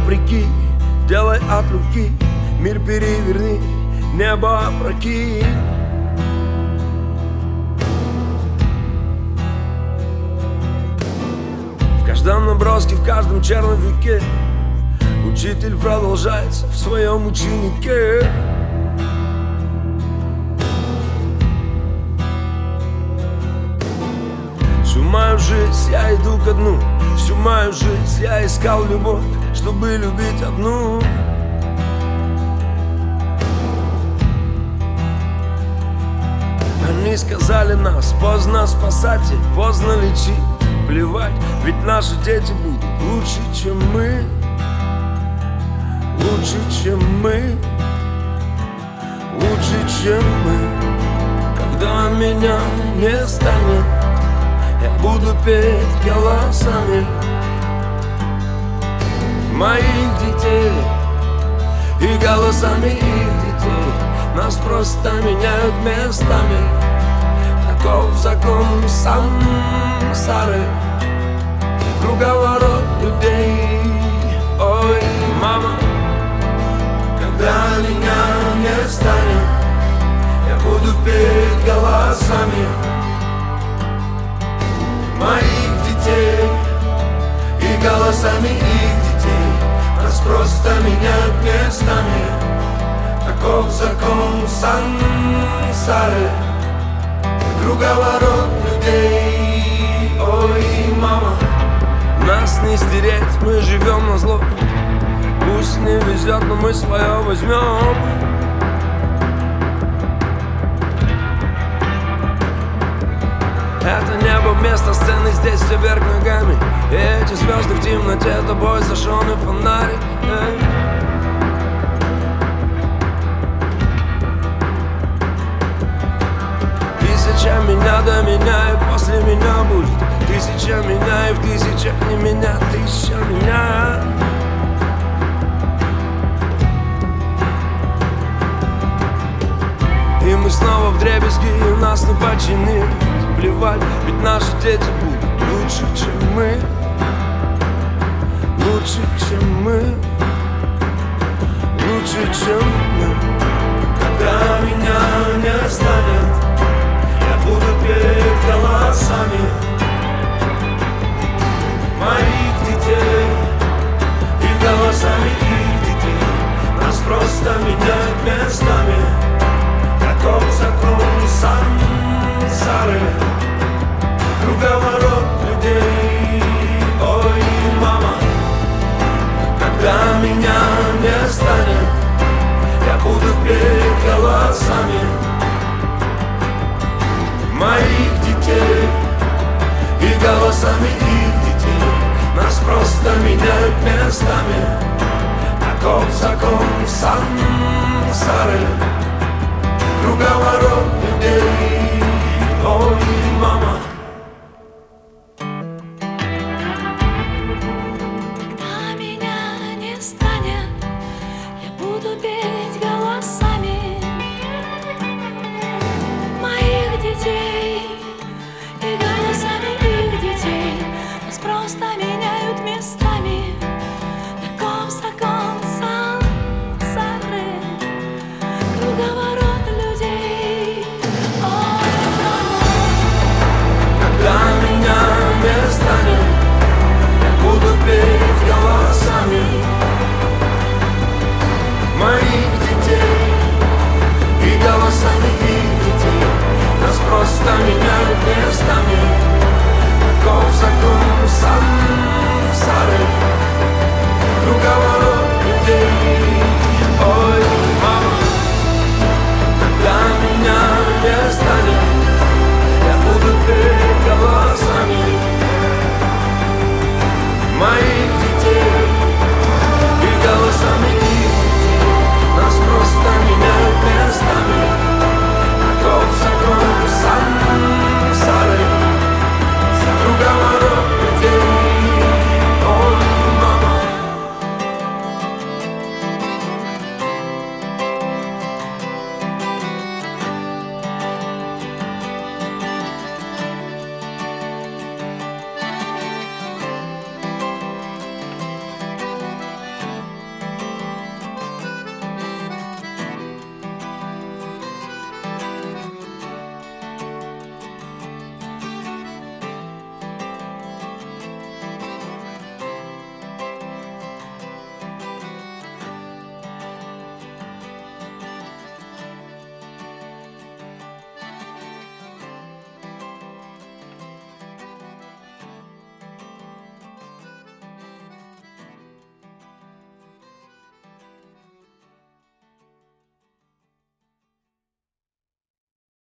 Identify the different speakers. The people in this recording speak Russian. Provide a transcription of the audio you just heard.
Speaker 1: вопреки, делай от руки, мир переверни, небо опрокинь. В каждом наброске, в каждом черновике учитель продолжается в своем ученике. Всю мою жизнь я иду ко дну, всю мою жизнь я искал любовь, чтобы любить одну. Они сказали нас, поздно спасать и поздно лечить. Плевать, ведь наши дети будут лучше, чем мы. Лучше, чем мы. Лучше, чем мы. Когда меня не станет, я буду петь голосами моих детей и голосами их детей. Нас просто меняют местами. Таков закон сансары, круговорот людей. Ой, мама, когда меня не станет, я буду петь голосами моих детей и голосами их детей. Нас просто меняют местами. Таков закон сансары, круговорот людей. Ой, мама, нас не стереть, мы живем на зло. Пусть не везет, но мы свое возьмем. Это небо вместо сцены, здесь все вверх ногами. И эти звезды в темноте, тобой зажженный фонарик. Тысяча меня до меня и после меня будет. Тысяча меня и в тысячах не меня. Тысяча меня. И мы снова вдребезги, и нас не починить. Плевать, ведь наши дети будут лучше, чем мы. Лучше, чем мы. Лучше, чем мы. Когда меня не станет, я буду петь голосами моих детей и голосами их детей. Нас просто меняют местами. Таков закон сансары, круговорот людей. Ой, мама, когда меня не станет, я буду петь голосами моих детей и голосами их детей. Нас просто меняют местами. Таков закон сансары,